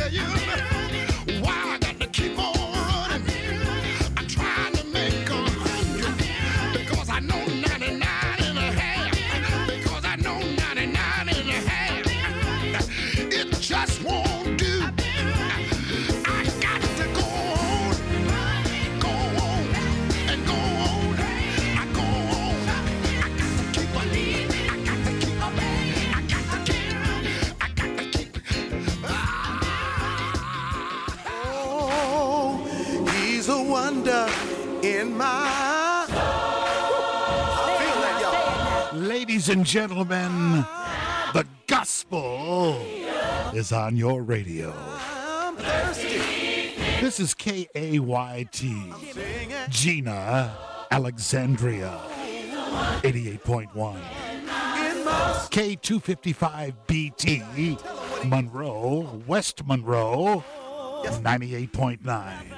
tell you why I got to keep on running. I'm trying to make 100 because I know 99 and a half. Because I know 99 and a half. It just won't do. I got to go on, and go on. I go on. I got to keep on. I got to keep. Oh, he's a wonder in my. Feel that, y'all. Ladies and gentlemen, the gospel is on your radio. I'm thirsty. This is KAYT, Gina, Alexandria, 88.1. K255BT, Monroe, West Monroe, 98.9.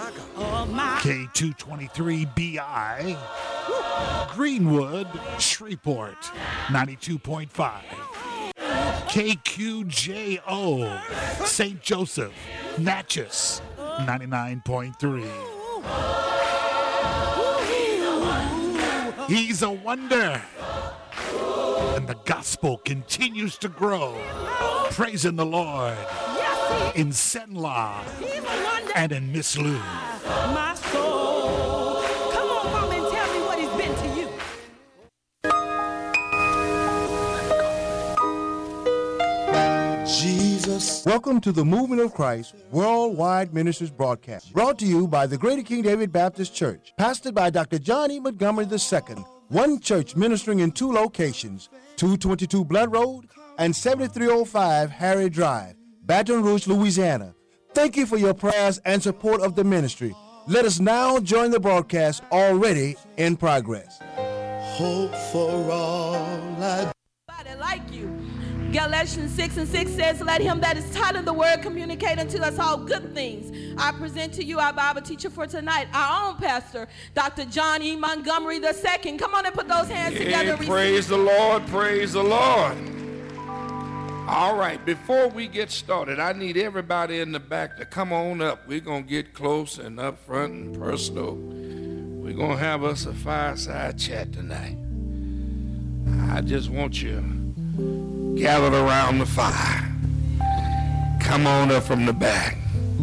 K223BI, Greenwood, Shreveport, 92.5. KQJO, St. Joseph, Natchez, 99.3. He's a wonder. And the gospel continues to grow. Praising the Lord in Senla and in Miss Lou. My soul. Come on, mama, and tell me what he's been to you. Jesus. Welcome to the Movement of Christ Worldwide Ministries broadcast, brought to you by the Greater King David Baptist Church, pastored by Dr. John E. Montgomery II, one church ministering in two locations, 222 Blood Road and 7305 Harry Drive, Baton Rouge, Louisiana. Thank you for your prayers and support of the ministry. Let us now join the broadcast already in progress. Hope for all I Like you. Galatians 6:6 says, let him that is taught in the word communicate unto us all good things. I present to you our Bible teacher for tonight, our own pastor, Dr. John E. Montgomery II. Come on and put those hands together. Praise the Lord, praise the Lord. All right, before we get started, I need everybody in the back to come on up. We're going to get close and up front and personal. We're going to have us a fireside chat tonight. I just want you gathered around the fire. Come on up from the back.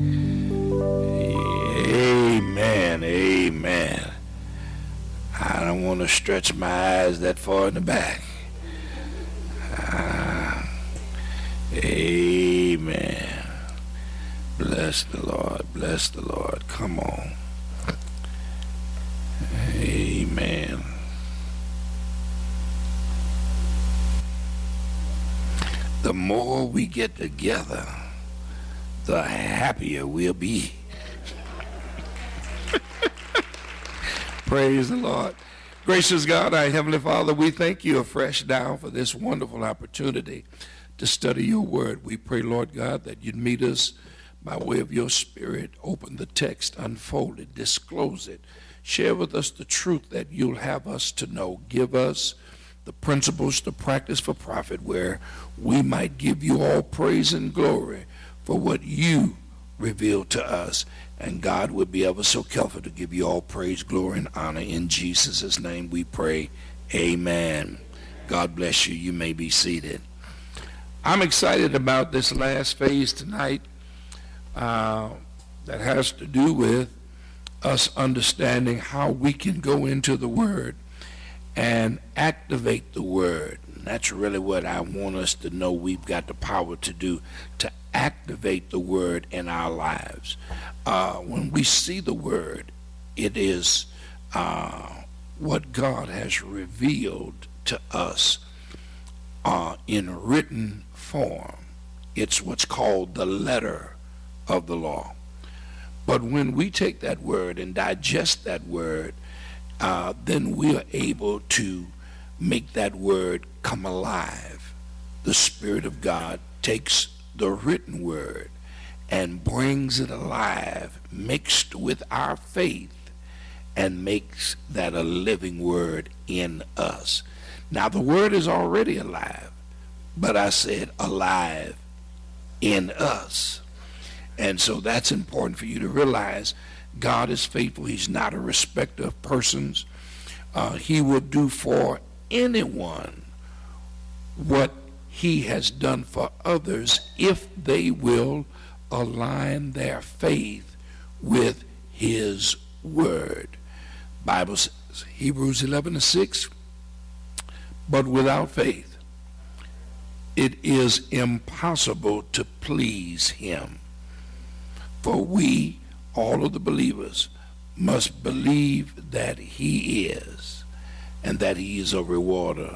Amen, amen. I don't want to stretch my eyes that far in the back. Amen. Bless the Lord, bless the Lord. Come on. Amen. The more we get together, the happier we'll be. Praise the Lord. Gracious God, our Heavenly Father, we thank you afresh now for this wonderful opportunity to study your word. We pray, Lord God, that you'd meet us by way of your Spirit. Open the text, unfold it, disclose it. Share with us the truth that you'll have us to know. Give us the principles to practice for profit, where we might give you all praise and glory for what you revealed to us. And God would be ever so careful to give you all praise, glory, and honor. In Jesus' name we pray. Amen. God bless you. You may be seated. I'm excited about this last phase tonight that has to do with us understanding how we can go into the Word and activate the Word. And that's really what I want us to know we've got the power to do, to activate the Word in our lives. When we see the Word, it is what God has revealed to us in written form. It's what's called the letter of the law. But when we take that Word and digest that Word, then we are able to make that Word come alive. The Spirit of God takes the written Word and brings it alive, mixed with our faith, and makes that a living Word in us. Now, the Word is already alive, but I said alive in us. And so that's important for you to realize. God is faithful. He's not a respecter of persons. He will do for anyone what he has done for others if they will align their faith with his word. Bible says, Hebrews 11:6, but without faith it is impossible to please him. For we, all of the believers, must believe that he is, and that he is a rewarder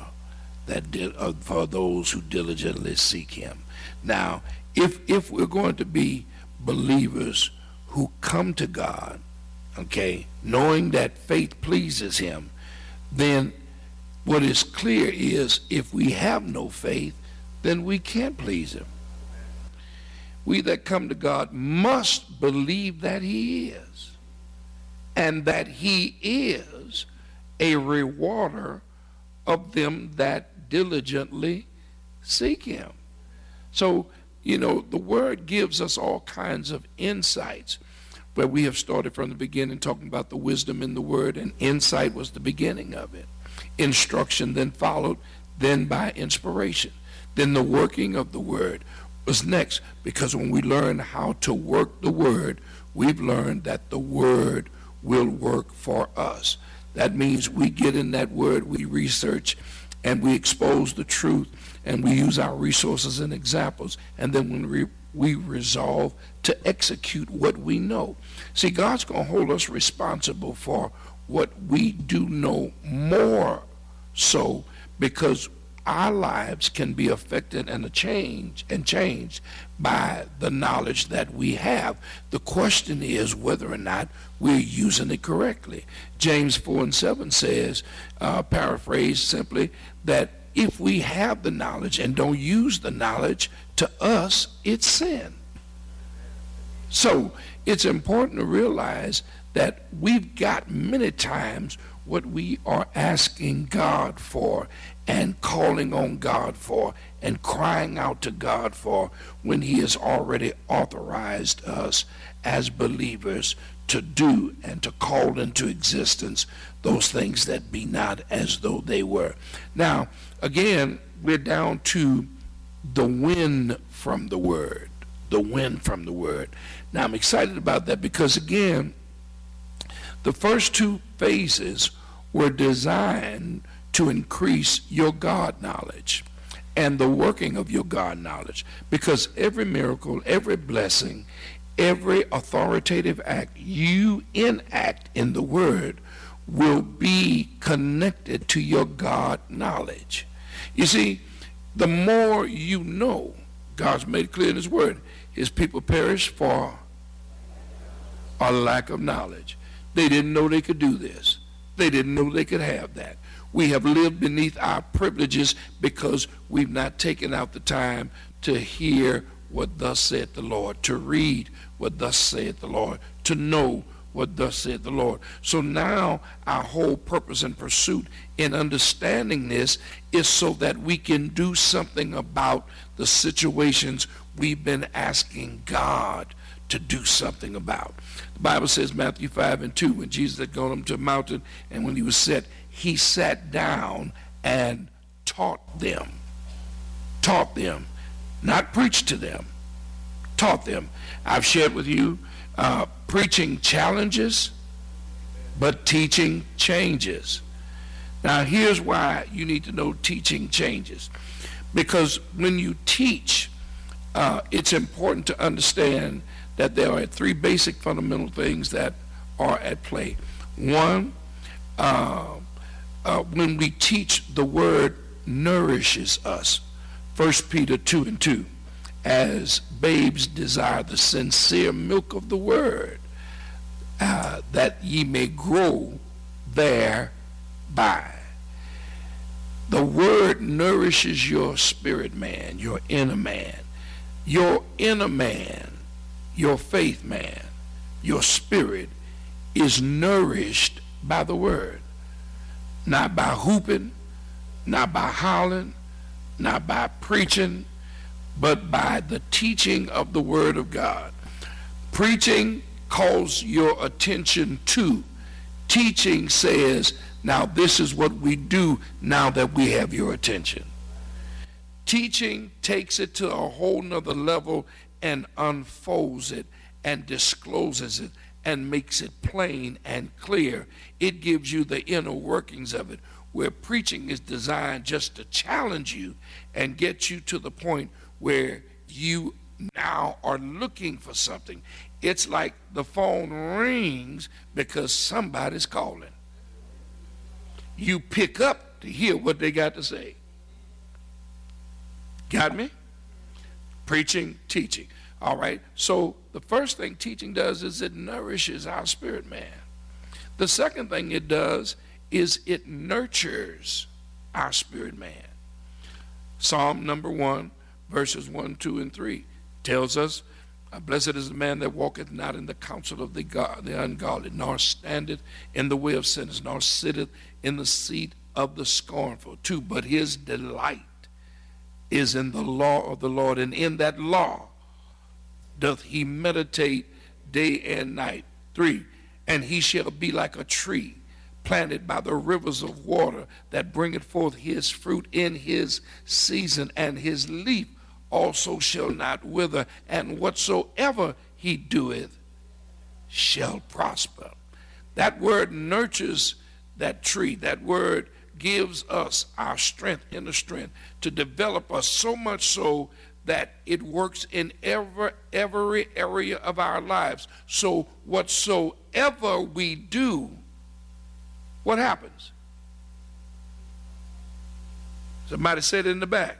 for those who diligently seek him. Now, if we're going to be believers who come to God, okay, knowing that faith pleases him, then what is clear is if we have no faith, then we can't please him. We that come to God must believe that he is, and that he is a rewarder of them that diligently seek him. So, the word gives us all kinds of insights, but we have started from the beginning talking about the wisdom in the word, and insight was the beginning of it. Instruction then followed, then by inspiration. Then the working of the word was next, because when we learn how to work the word, we've learned that the word will work for us. That means we get in that word, we research, and we expose the truth, and we use our resources and examples, and then when we resolve to execute what we know. See, God's going to hold us responsible for what we do know, more so because our lives can be affected and changed by the knowledge that we have. The question is whether or not we're using it correctly. James 4:7 says, paraphrased simply, that if we have the knowledge and don't use the knowledge, to us it's sin. So it's important to realize that we've got many times what we are asking God for and calling on God for and crying out to God for, when he has already authorized us as believers to do and to call into existence those things that be not as though they were. Now, again, we're down to the win from the word. The win from the word. Now, I'm excited about that because, again, the first two phases were designed to increase your God knowledge and the working of your God knowledge, because every miracle, every blessing, every authoritative act you enact in the word will be connected to your God knowledge. You see, the more you know, God's made it clear in his word, his people perish for a lack of knowledge. They didn't know they could do this. They didn't know they could have that. We have lived beneath our privileges because we've not taken out the time to hear what thus saith the Lord, to read what thus saith the Lord, to know what thus saith the Lord. So now our whole purpose and pursuit in understanding this is so that we can do something about the situations we've been asking God to do something about. The Bible says, Matthew 5:2, when Jesus had gone up to a mountain, and when he was set, he sat down and taught them. Taught them. Not preached to them. Taught them. I've shared with you, preaching challenges, but teaching changes. Now, here's why you need to know teaching changes. Because when you teach, it's important to understand that there are three basic fundamental things that are at play. One, when we teach, the word nourishes us. 1 Peter 2:2, as babes desire the sincere milk of the word, that ye may grow thereby. The word nourishes your spirit man, your inner man. Your inner man, your faith man, your spirit is nourished by the word. Not by hooping, not by howling, not by preaching, but by the teaching of the word of God. Preaching calls your attention to. Teaching says, now this is what we do now that we have your attention. Teaching takes it to a whole nother level and unfolds it and discloses it and makes it plain and clear. It gives you the inner workings of it, where preaching is designed just to challenge you and get you to the point where you now are looking for something. It's like the phone rings because somebody's calling. You pick up to hear what they got to say. Got me? Preaching, teaching. All right, so the first thing teaching does is it nourishes our spirit man. The second thing it does is it nurtures our spirit man. Psalm number 1, verses 1, 2, and 3 tells us, blessed is the man that walketh not in the counsel of the ungodly, nor standeth in the way of sinners, nor sitteth in the seat of the scornful. 2, but his delight is in the law of the Lord, and in that law doth he meditate day and night. 3, and he shall be like a tree planted by the rivers of water, that bringeth forth his fruit in his season, and his leaf also shall not wither, and whatsoever he doeth shall prosper. That word nurtures that tree. That word gives us our strength, inner strength, to develop us so much so that it works in every area of our lives. So whatsoever we do, what happens? Somebody said it in the back.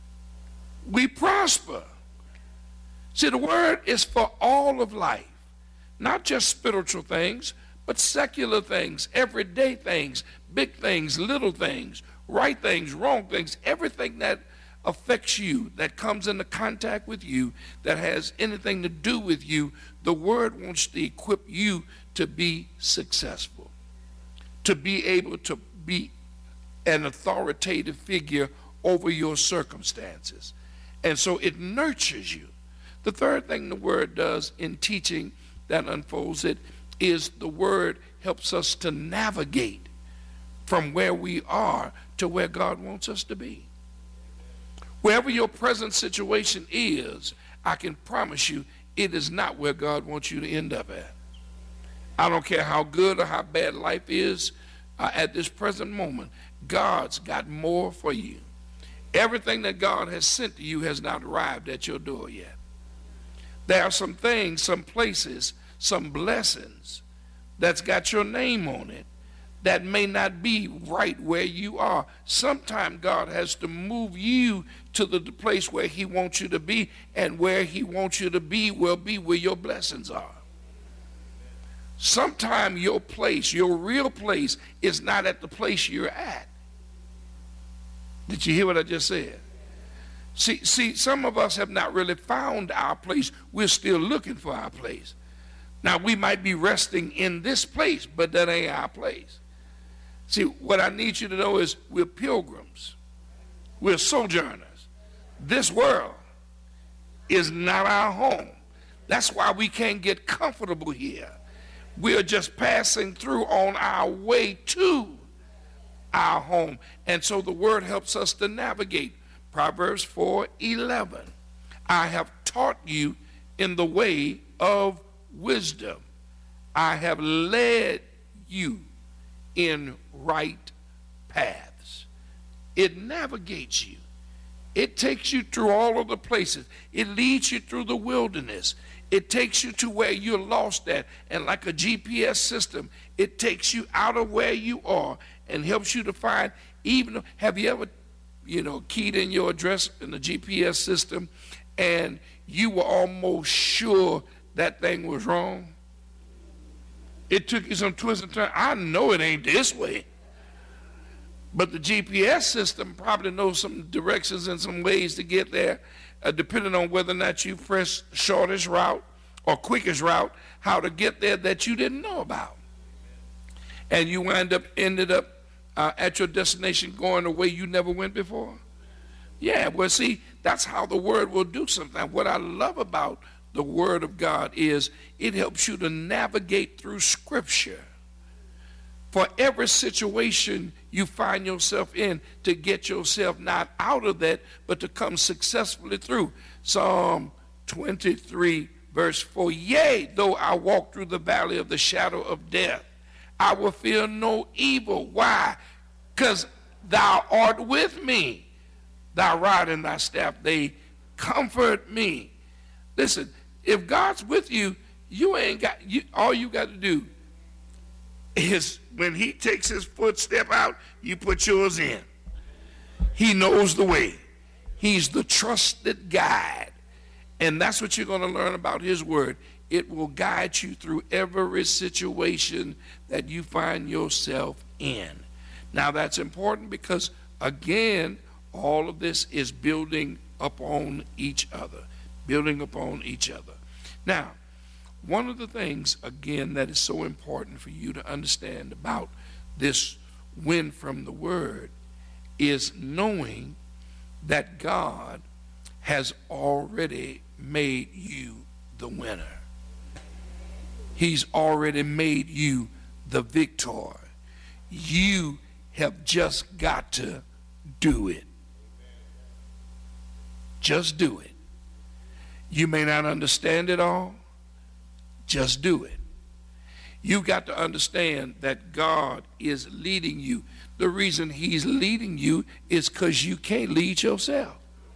We prosper. See, the word is for all of life, not just spiritual things, but secular things, everyday things, big things, little things, right things, wrong things, everything that affects you, that comes into contact with you, that has anything to do with you. The word wants to equip you to be successful, to be able to be an authoritative figure over your circumstances. And so it nurtures you. The third thing the word does in teaching that unfolds it is the word helps us to navigate from where we are to where God wants us to be. Wherever your present situation is, I can promise you it is not where God wants you to end up at. I don't care how good or how bad life is at this present moment. God's got more for you. Everything that God has sent to you has not arrived at your door yet. There are some things, some places, some blessings that's got your name on it that may not be right where you are. Sometimes God has to move you to the place where he wants you to be, and where he wants you to be will be where your blessings are. Sometimes your place, your real place, is not at the place you're at. Did you hear what I just said? See, some of us have not really found our place. We're still looking for our place. Now, we might be resting in this place, but that ain't our place. See, what I need you to know is we're pilgrims. We're sojourners. This world is not our home. That's why we can't get comfortable here. We're just passing through on our way to our home. And so the word helps us to navigate. Proverbs 4:11. I have taught you in the way of wisdom. I have led you in right paths. It navigates you. It takes you through all of the places. It leads you through the wilderness. It takes you to where you're lost at. And like a GPS system, it takes you out of where you are and helps you to find, even, have you ever, keyed in your address in the GPS system and you were almost sure that thing was wrong? It took you some twists and turns. I know it ain't this way. But the GPS system probably knows some directions and some ways to get there, depending on whether or not you press shortest route or quickest route, how to get there that you didn't know about. And you ended up at your destination going a way you never went before. Yeah, well, see, that's how the word will do something. What I love about the Word of God is it helps you to navigate through Scripture for every situation you find yourself in, to get yourself not out of that, but to come successfully through. Psalm 23, verse 4, yea, though I walk through the valley of the shadow of death, I will fear no evil. Why? Because thou art with me. Thy rod and thy staff, they comfort me. Listen, if God's with you, you ain't got, all you got to do is when he takes his footstep out, you put yours in. He knows the way. He's the trusted guide. And that's what you're going to learn about his word. It will guide you through every situation that you find yourself in. Now that's important because, again, all of this is building upon each other. Building upon each other. Now, one of the things, again, that is so important for you to understand about this win from the word is knowing that God has already made you the winner. He's already made you the victor. You have just got to do it. Just do it. You may not understand it all. Just do it. You got to understand that God is leading you. The reason he's leading you is because you can't lead yourself.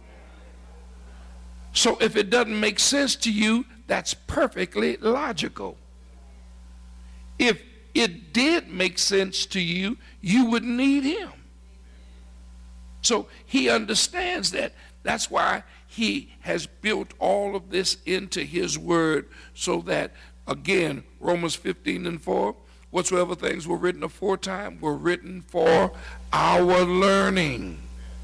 So if it doesn't make sense to you, that's perfectly logical. If it did make sense to you, you wouldn't need him. So he understands that. That's why he has built all of this into his word, so that, again, Romans 15:4, whatsoever things were written aforetime were written for our learning,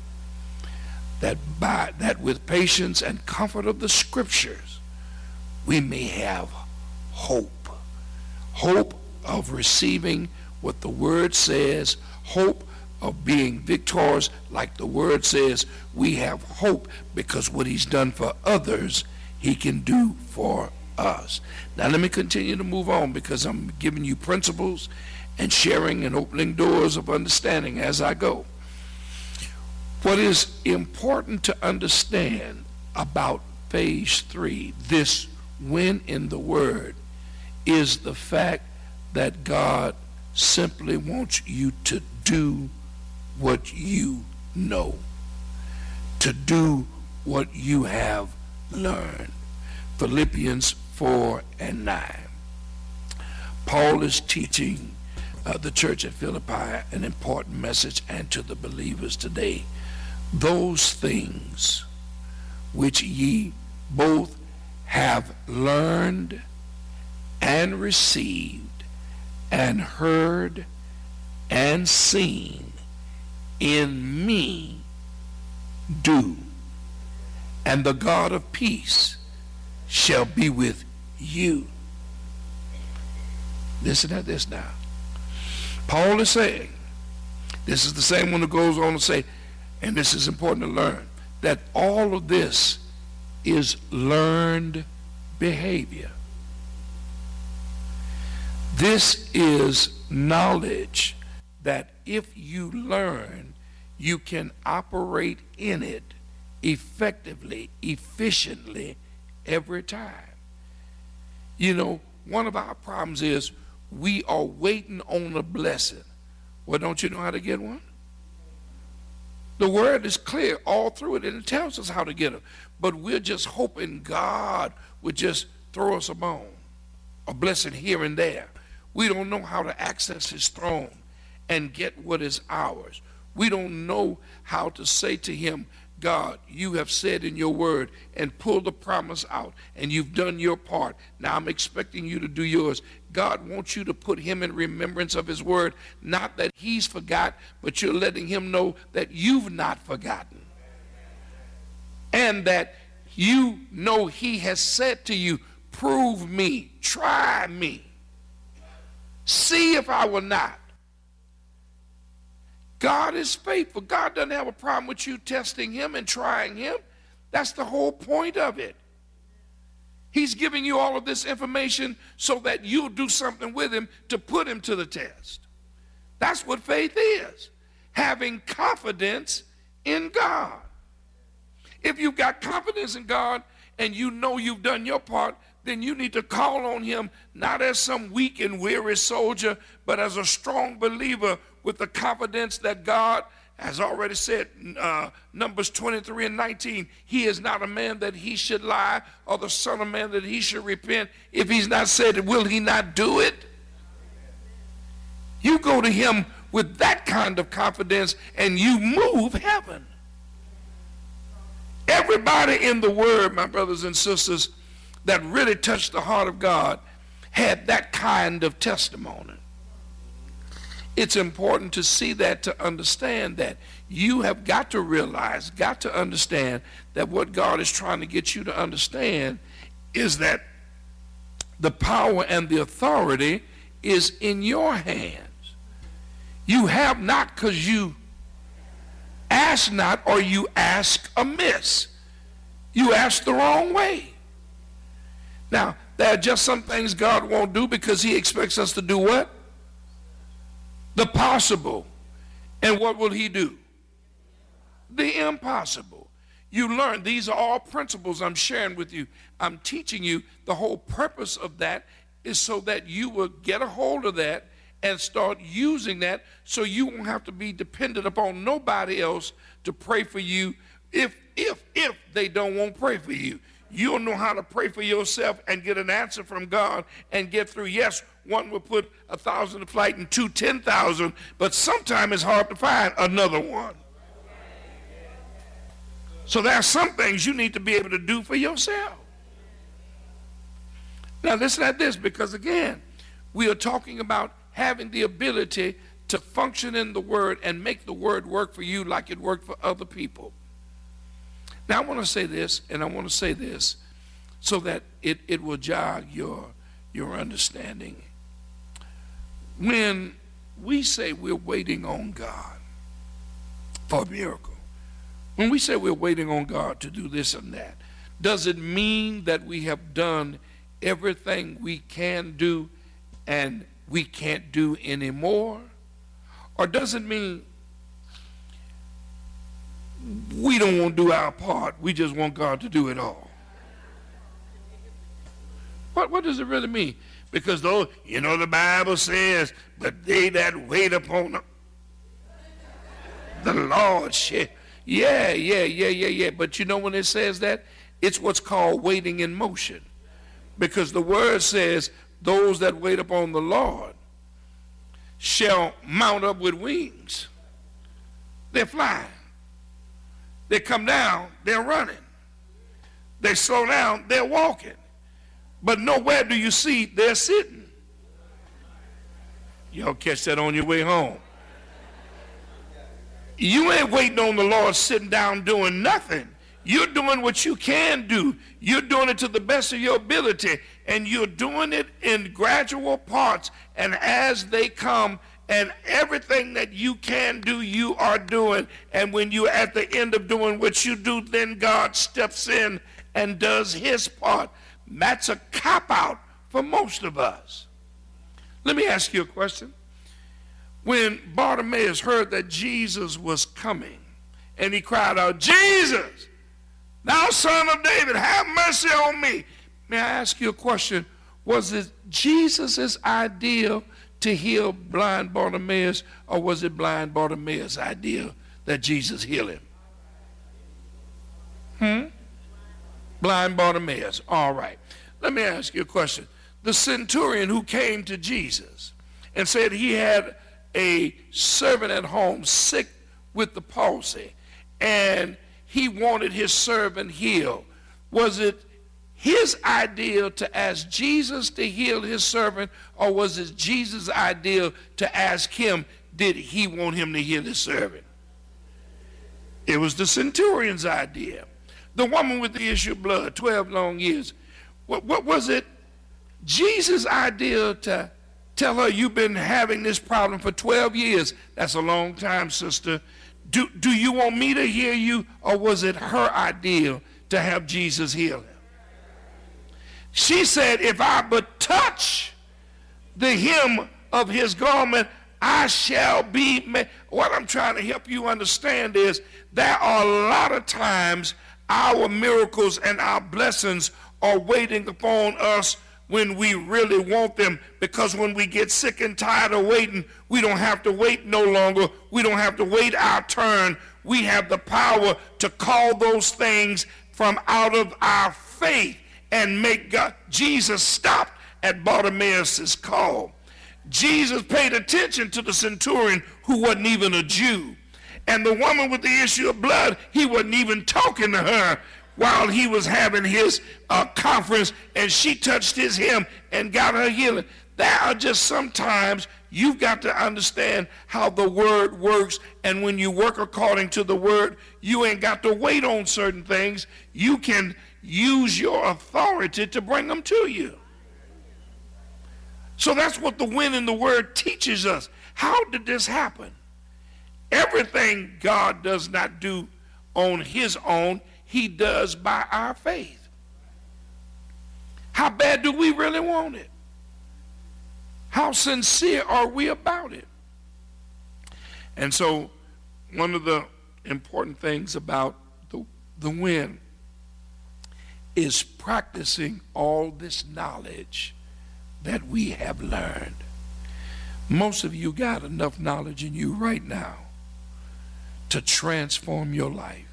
that with patience and comfort of the scriptures we may have hope. Hope of receiving what the word says, hope of being victors, like the word says. We have hope because what he's done for others, he can do for us. Now let me continue to move on, because I'm giving you principles and sharing and opening doors of understanding as I go. What is important to understand about phase 3, this win in the word, is the fact that God simply wants you to do what you know, to do what you have learned. Philippians 4:9. Paul is teaching the church at Philippi an important message, and to the believers today. Those things which ye both have learned and received and heard and seen in me do, and the God of peace shall be with you. Listen to this now. Paul is saying, this is the same one who goes on to say, and this is important to learn, that all of this is learned behavior. This is knowledge that if you learn, you can operate in it effectively, efficiently every time. You know, one of our problems is we are waiting on a blessing. Well, don't you know how to get one? The word is clear all through it, and it tells us how to get them. But we're just hoping God would just throw us a bone, a blessing here and there. We don't know how to access his throne and get what is ours. We don't know how to say to him, God, you have said in your word, and pull the promise out, and you've done your part. Now I'm expecting you to do yours. God wants you to put him in remembrance of his word, not that he's forgot, but you're letting him know that you've not forgotten. And that you know he has said to you, prove me, try me, see if I will not. God is faithful. God doesn't have a problem with you testing him and trying him. That's the whole point of it. He's giving you all of this information so that you'll do something with him to put him to the test. That's what faith is, having confidence in God. If you've got confidence in God and you know you've done your part, then you need to call on him not as some weak and weary soldier, but as a strong believer with the confidence that God has already said, Numbers 23:19, he is not a man that he should lie, or the son of man that he should repent. If he's not said it, will he not do it? You go to him with that kind of confidence and you move heaven. Everybody in the word, my brothers and sisters, that really touched the heart of God had that kind of testimony. It's important to see that, to understand that. You have got to realize, got to understand that what God is trying to get you to understand is that the power and the authority is in your hands. You have not because you ask not, or you ask amiss. You ask the wrong way. Now, there are just some things God won't do because he expects us to do what? The possible. And what will he do? The impossible. You learn, these are all principles I'm sharing with you. I'm teaching you. The whole purpose of that is so that you will get a hold of that and start using that, so you won't have to be dependent upon nobody else to pray for you if they don't want to pray for you. You'll know how to pray for yourself and get an answer from God and get through. Yes, one will put 1,000 to flight and 2 10,000, but sometimes it's hard to find another one. So there are some things you need to be able to do for yourself. Now listen at this, because again, we are talking about having the ability to function in the word and make the word work for you like it worked for other people. Now I want to say this, and I want to say this so that it will jog your understanding. When we say we're waiting on God for a miracle, when we say we're waiting on God to do this and that, does it mean that we have done everything we can do and we can't do anymore? Or does it mean we don't want to do our part, we just want God to do it all? What does it really mean? Because though, the Bible says, but they that wait upon the Lord shall. Yeah. But when it says that, it's what's called waiting in motion. Because the word says, those that wait upon the Lord shall mount up with wings. They're flying. They come down, they're running. They slow down, they're walking. But nowhere do you see they're sitting. Y'all catch that on your way home. You ain't waiting on the Lord sitting down doing nothing. You're doing what you can do. You're doing it to the best of your ability, and you're doing it in gradual parts. And as they come, and everything that you can do, you are doing. And when you're at the end of doing what you do, then God steps in and does his part. That's a cop-out for most of us. Let me ask you a question. When Bartimaeus heard that Jesus was coming, and he cried out, Jesus, thou son of David, have mercy on me. May I ask you a question? Was it Jesus' idea to heal blind Bartimaeus, or was it blind Bartimaeus' idea that Jesus heal him? Blind Bartimaeus. All right. Let me ask you a question. The centurion who came to Jesus and said he had a servant at home sick with the palsy, and he wanted his servant healed. Was it his idea to ask Jesus to heal his servant, or was it Jesus' idea to ask him, did he want him to heal his servant? It was the centurion's idea. The woman with the issue of blood, 12 long years. What was it? Jesus' idea to tell her, you've been having this problem for 12 years. That's a long time, sister. Do you want me to heal you, or was it her idea to have Jesus heal him? She said, if I but touch the hem of his garment, I shall be made. What I'm trying to help you understand is there are a lot of times our miracles and our blessings are waiting upon us when we really want them, because when we get sick and tired of waiting, we don't have to wait no longer. We don't have to wait our turn. We have the power to call those things from out of our faith and make God. Jesus stopped at Bartimaeus' call. Jesus paid attention to the centurion who wasn't even a Jew. And the woman with the issue of blood, he wasn't even talking to her while he was having his conference, and she touched his hem and got her healing. There are just sometimes you've got to understand how the word works, and when you work according to the word, you ain't got to wait on certain things. You can use your authority to bring them to you. So that's what the wind in the word teaches us. How did this happen? Everything God does not do on his own, he does by our faith. How bad do we really want it? How sincere are we about it? And so one of the important things about the wind is practicing all this knowledge that we have learned. Most of you got enough knowledge in you right now to transform your life,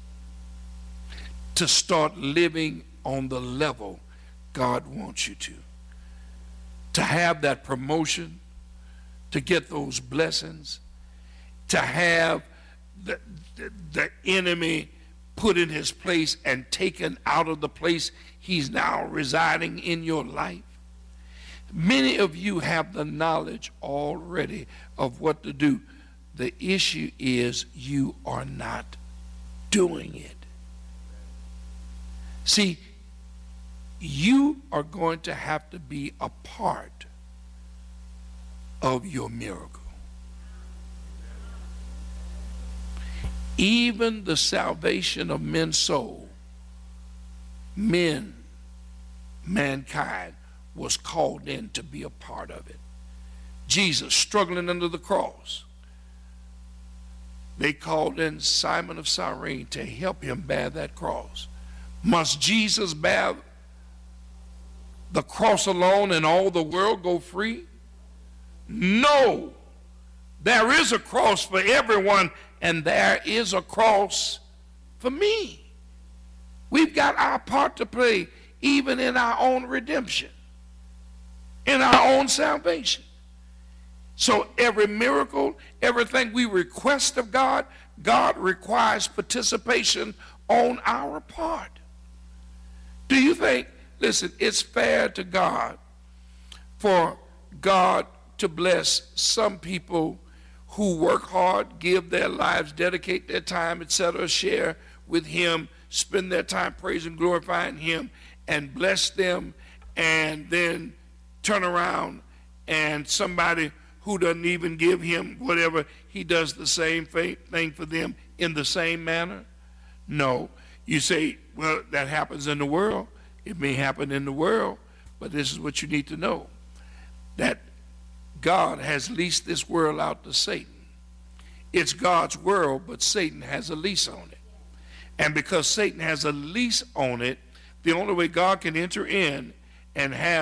to start living on the level God wants you to have that promotion, to get those blessings, to have the enemy put in his place and taken out of the place he's now residing in your life. Many of you have the knowledge already of what to do. The issue is you are not doing it. See, you are going to have to be a part of your miracle. Even the salvation of men's soul, mankind was called in to be a part of it. Jesus struggling under the cross, they called in Simon of Cyrene to help him bear that cross. Must Jesus bear the cross alone and all the world go free? No. There is a cross for everyone, and there is a cross for me. We've got our part to play even in our own redemption, in our own salvation. So every miracle, everything we request of God, God requires participation on our part. Do you think, listen, it's fair to God for God to bless some people who work hard, give their lives, dedicate their time, etc., share with him, spend their time praising, glorifying him, and bless them, and then turn around and somebody who doesn't even give him whatever, he does the same thing for them in the same manner? No. You say, well, that happens in the world. It may happen in the world, but this is what you need to know, that God has leased this world out to Satan. It's God's world, but Satan has a lease on it. And because Satan has a lease on it, the only way God can enter in and have